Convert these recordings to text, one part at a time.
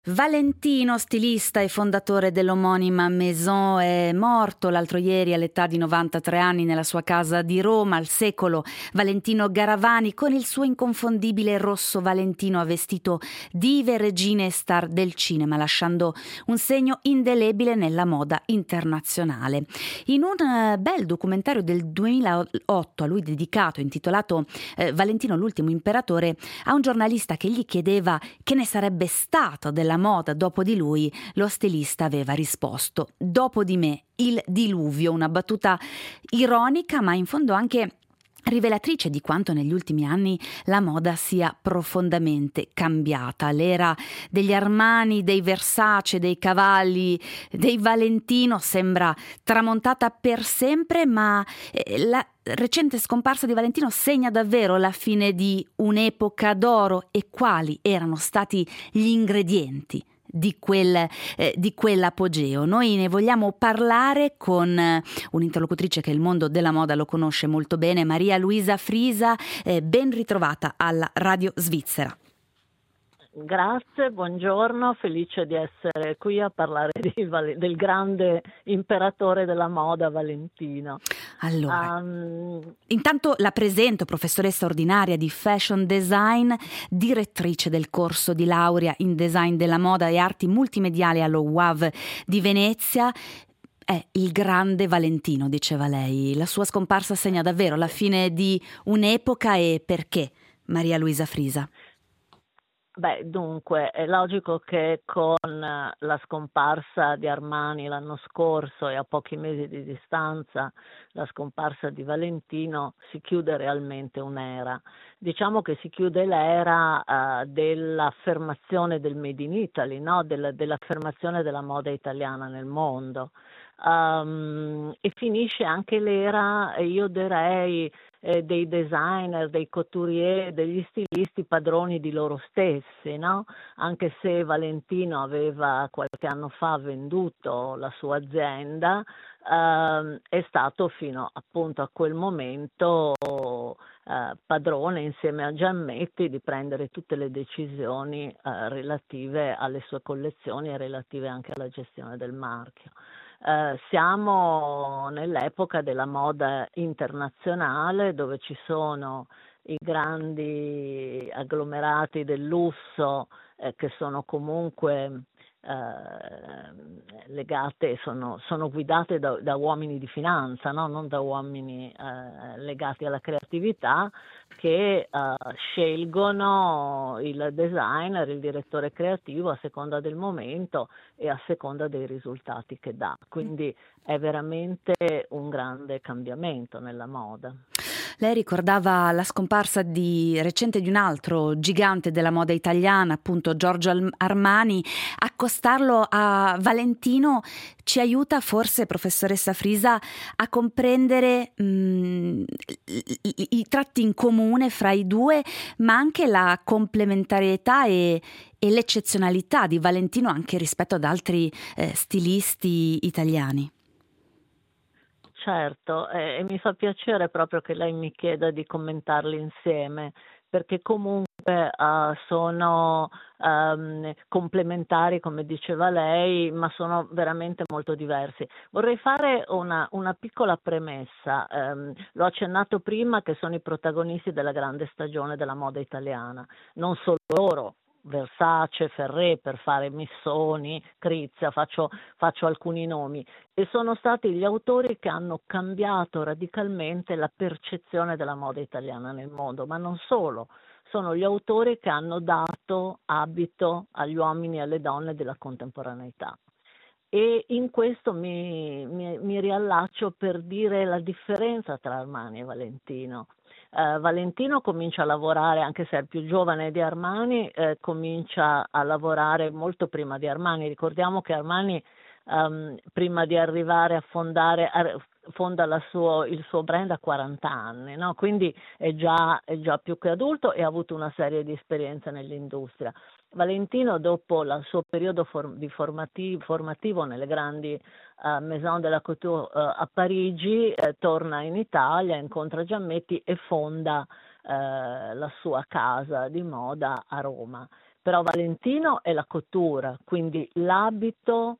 Valentino, stilista e fondatore dell'omonima Maison, è morto l'altro ieri all'età di 93 anni nella sua casa di Roma. Al secolo, Valentino Garavani, con il suo inconfondibile rosso Valentino, ha vestito dive, regine e star del cinema, lasciando un segno indelebile nella moda internazionale. In un bel documentario del 2008 a lui dedicato, intitolato Valentino l'ultimo imperatore, a un giornalista che gli chiedeva che ne sarebbe stato della moda dopo di lui, lo stilista aveva risposto: dopo di me il diluvio, una battuta ironica ma in fondo anche rivelatrice di quanto negli ultimi anni la moda sia profondamente cambiata. L'era degli Armani, dei Versace, dei Cavalli, dei Valentino sembra tramontata per sempre, ma la recente scomparsa di Valentino segna davvero la fine di un'epoca d'oro. E quali erano stati gli ingredienti di quell'apogeo? Noi ne vogliamo parlare con un'interlocutrice che il mondo della moda lo conosce molto bene, Maria Luisa Frisa. Ben ritrovata alla Radio Svizzera. Grazie, buongiorno, felice di essere qui a parlare del grande imperatore della moda Valentino. Allora, intanto la presento, professoressa ordinaria di fashion design, direttrice del corso di laurea in design della moda e arti multimediali allo UAV di Venezia. È il grande Valentino, diceva lei. La sua scomparsa segna davvero la fine di un'epoca. E perché, Maria Luisa Frisa? Beh, dunque, è logico che con la scomparsa di Armani l'anno scorso e a pochi mesi di distanza la scomparsa di Valentino si chiude realmente un'era. Diciamo che si chiude l'era dell'affermazione del Made in Italy, no? Dell'affermazione della moda italiana nel mondo. E finisce anche l'era, io direi, dei designer, dei couturier, degli stilisti padroni di loro stessi, no? Anche se Valentino aveva qualche anno fa venduto la sua azienda, è stato fino appunto a quel momento padrone insieme a Giammetti di prendere tutte le decisioni relative alle sue collezioni e relative anche alla gestione del marchio. Siamo nell'epoca della moda internazionale, dove ci sono i grandi agglomerati del lusso che sono comunque legate, sono guidate da uomini di finanza, no? Non da uomini legati alla creatività, che scelgono il designer, il direttore creativo a seconda del momento e a seconda dei risultati che dà. Quindi è veramente un grande cambiamento nella moda. Lei ricordava la scomparsa recente di un altro gigante della moda italiana, appunto Giorgio Armani. Accostarlo a Valentino ci aiuta forse, professoressa Frisa, a comprendere i tratti in comune fra i due, ma anche la complementarietà e l'eccezionalità di Valentino anche rispetto ad altri stilisti italiani. Certo, e mi fa piacere proprio che lei mi chieda di commentarli insieme, perché comunque sono complementari, come diceva lei, ma sono veramente molto diversi. Vorrei fare una piccola premessa. L'ho accennato prima, che sono i protagonisti della grande stagione della moda italiana. Non solo loro, Versace, Ferré, per fare Missoni, Crizia, faccio alcuni nomi, e sono stati gli autori che hanno cambiato radicalmente la percezione della moda italiana nel mondo, ma non solo, sono gli autori che hanno dato abito agli uomini e alle donne della contemporaneità. E in questo mi riallaccio per dire la differenza tra Armani e Valentino. Valentino comincia a lavorare, anche se è più giovane di Armani, comincia a lavorare molto prima di Armani. Ricordiamo che Armani, prima di arrivare a fonda il suo brand a 40 anni, no? Quindi è già più che adulto e ha avuto una serie di esperienze nell'industria. Valentino, dopo il suo periodo formativo nelle grandi Maison de la Couture a Parigi, torna in Italia, incontra Giammetti e fonda la sua casa di moda a Roma. però Valentino è la couture, quindi l'abito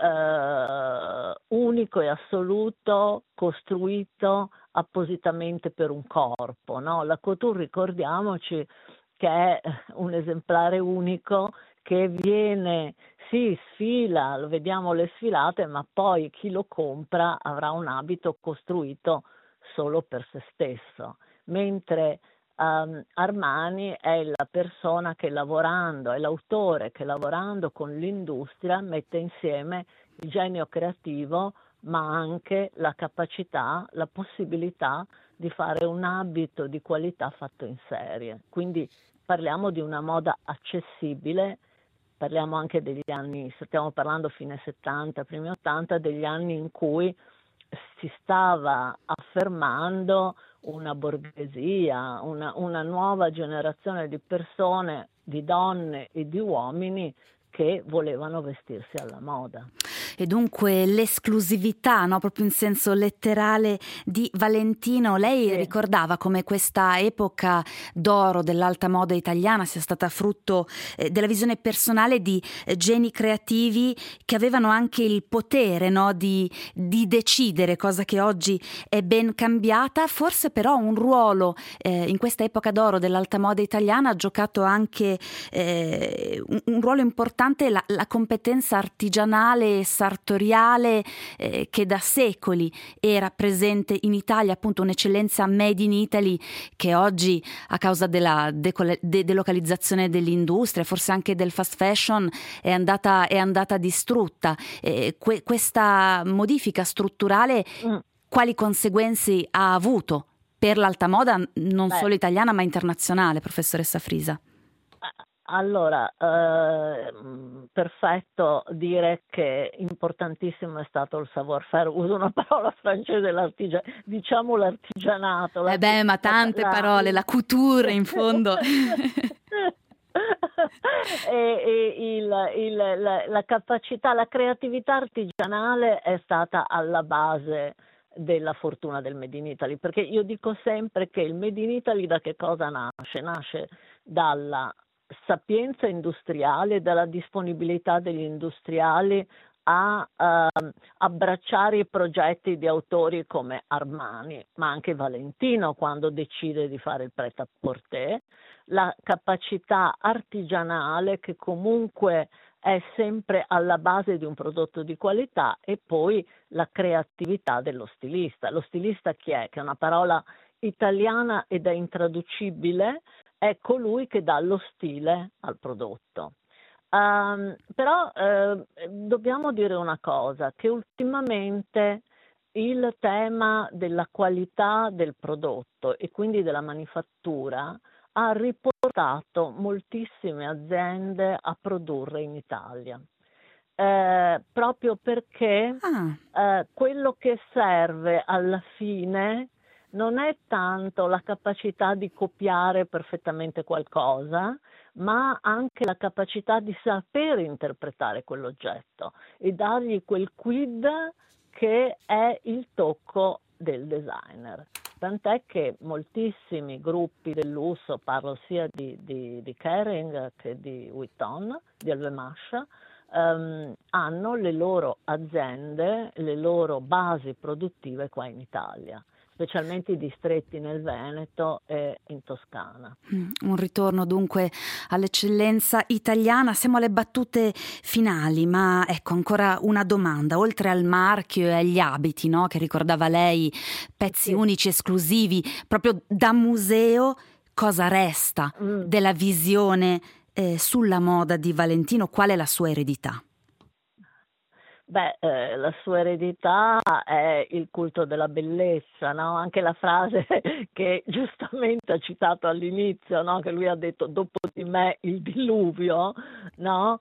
unico e assoluto, costruito appositamente per un corpo, no? La couture, ricordiamoci che è un esemplare unico che viene, sì, sfila, lo vediamo le sfilate, ma poi chi lo compra avrà un abito costruito solo per se stesso, mentre Armani è la persona che lavorando, è l'autore che lavorando con l'industria mette insieme il genio creativo, ma anche la capacità, la possibilità di fare un abito di qualità fatto in serie. Quindi parliamo di una moda accessibile, parliamo anche degli anni, stiamo parlando fine 70, primi 80, degli anni in cui si stava affermando una borghesia, una nuova generazione di persone, di donne e di uomini che volevano vestirsi alla moda. E dunque l'esclusività, no, proprio in senso letterale, di Valentino. Lei Sì. ricordava come questa epoca d'oro dell'alta moda italiana sia stata frutto della visione personale di geni creativi che avevano anche il potere, no, di decidere, cosa che oggi è ben cambiata. Forse però un ruolo in questa epoca d'oro dell'alta moda italiana ha giocato anche un ruolo importante la competenza artigianale e sartoriale che da secoli era presente in Italia, appunto un'eccellenza made in Italy che oggi, a causa della delocalizzazione dell'industria, forse anche del fast fashion, è andata distrutta. Questa modifica strutturale quali conseguenze ha avuto per l'alta moda non solo italiana ma internazionale, professoressa Frisa? Allora, perfetto dire che importantissimo è stato il savoir-faire, uso una parola francese, diciamo l'artigianato. Ma tante parole, la couture in fondo. La capacità, la creatività artigianale è stata alla base della fortuna del Made in Italy, perché io dico sempre che il Made in Italy da che cosa nasce? Nasce dalla sapienza industriale, dalla disponibilità degli industriali a abbracciare i progetti di autori come Armani, ma anche Valentino quando decide di fare il prêt-à-porter, la capacità artigianale che comunque è sempre alla base di un prodotto di qualità, e poi la creatività dello stilista. Lo stilista chi è? Che è una parola italiana ed è intraducibile, è colui che dà lo stile al prodotto. Però dobbiamo dire una cosa, che ultimamente il tema della qualità del prodotto e quindi della manifattura ha riportato moltissime aziende a produrre in Italia. Proprio perché quello che serve alla fine non è tanto la capacità di copiare perfettamente qualcosa, ma anche la capacità di sapere interpretare quell'oggetto e dargli quel quid che è il tocco del designer. Tant'è che moltissimi gruppi del lusso, parlo sia di Kering che di Vuitton, di LVMH, hanno le loro aziende, le loro basi produttive qua in Italia, specialmente i distretti nel Veneto e in Toscana. Un ritorno dunque all'eccellenza italiana. Siamo alle battute finali, ma ecco ancora una domanda. Oltre al marchio e agli abiti, no, che ricordava lei, pezzi unici, esclusivi, proprio da museo, cosa resta della visione sulla moda di Valentino? Qual è la sua eredità? La sua eredità è il culto della bellezza, no? Anche la frase che giustamente ha citato all'inizio, no? Che lui ha detto dopo di me il diluvio, no?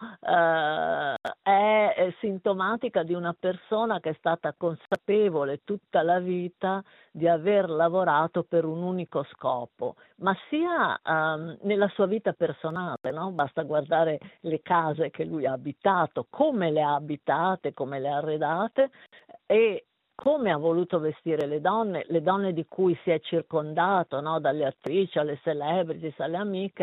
È sintomatica di una persona che è stata consapevole tutta la vita di aver lavorato per un unico scopo, ma sia nella sua vita personale, no? Basta guardare le case che lui ha abitato, come le ha abitate, come le ha arredate e come ha voluto vestire le donne di cui si è circondato, no? Dalle attrici alle celebrities, alle amiche,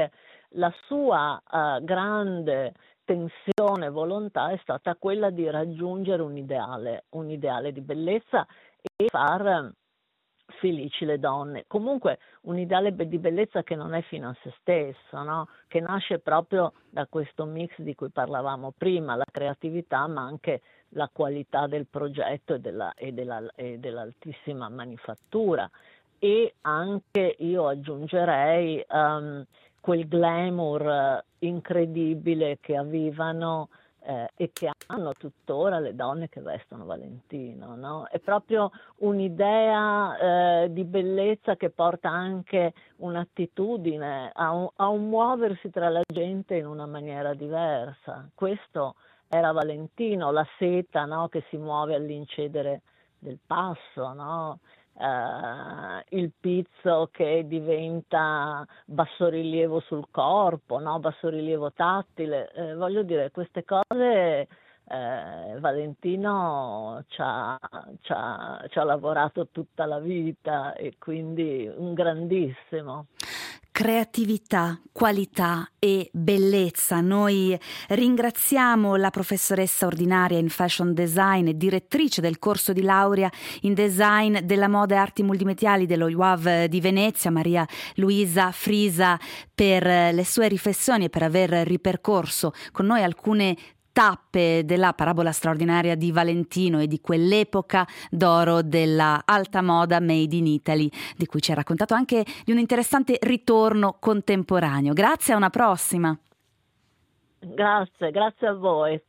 la sua grande tensione, volontà è stata quella di raggiungere un ideale di bellezza e far felici le donne. Comunque un ideale di bellezza che non è fine a se stesso, no? Che nasce proprio da questo mix di cui parlavamo prima, la creatività ma anche la qualità del progetto e dell'altissima manifattura. E anche io aggiungerei quel glamour incredibile che avevano e che hanno tuttora le donne che vestono Valentino, no? È proprio un'idea di bellezza che porta anche un'attitudine a un muoversi tra la gente in una maniera diversa. Questo era Valentino, la seta, no? Che si muove all'incedere del passo, no? Il pizzo che diventa bassorilievo sul corpo, no? Bassorilievo tattile, voglio dire, queste cose Valentino ci ha lavorato tutta la vita e quindi un grandissimo. Creatività, qualità e bellezza. Noi ringraziamo la professoressa ordinaria in fashion design e direttrice del corso di laurea in design della moda e arti multimediali dello IUAV di Venezia, Maria Luisa Frisa, per le sue riflessioni e per aver ripercorso con noi alcune tappe della parabola straordinaria di Valentino e di quell'epoca d'oro della alta moda made in Italy, di cui ci ha raccontato anche di un interessante ritorno contemporaneo. Grazie, a una prossima. Grazie a voi.